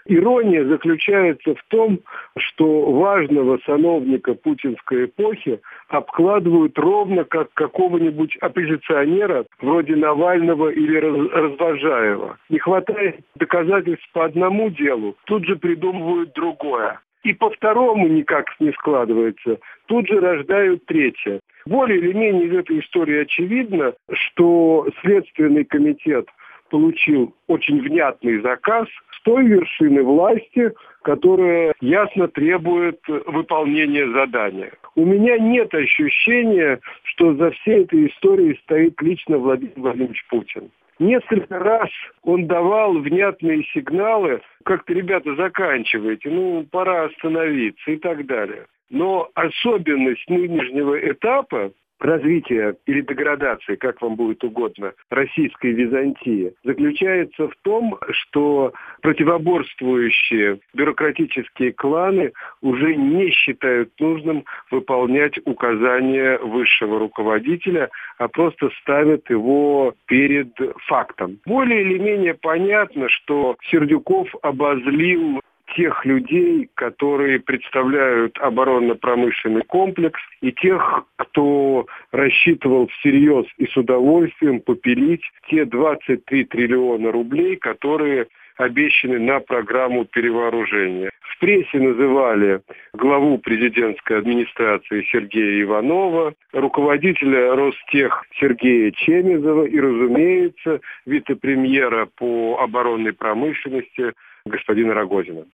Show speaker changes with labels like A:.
A: Ирония заключается в том, что важного сановника путинской эпохи обкладывают ровно как какого-нибудь оппозиционера вроде Навального или Развожаева. Не хватает доказательств по одному делу, тут же придумывают другое. И по второму никак не складывается, тут же рождают третье. Более или менее из этой истории очевидно, что Следственный комитет получил очень внятный заказ с той вершины власти, которая ясно требует выполнения задания. У меня нет ощущения, что за всей этой историей стоит лично Владимир Владимирович Путин. Несколько раз он давал внятные сигналы, как-то, ребята, заканчивайте, пора остановиться и так далее. Но особенность нынешнего этапа развития или деградации, как вам будет угодно, российской Византии, заключается в том, что противоборствующие бюрократические кланы уже не считают нужным выполнять указания высшего руководителя, а просто ставят его перед фактом. Более или менее понятно, что Сердюков обозлил тех людей, которые представляют оборонно-промышленный комплекс, и тех, кто рассчитывал всерьез и с удовольствием попилить те 23 триллиона рублей, которые обещаны на программу перевооружения. В прессе называли главу президентской администрации Сергея Иванова, руководителя Ростех Сергея Чемезова и, разумеется, вице-премьера по оборонной промышленности господина Рогозина.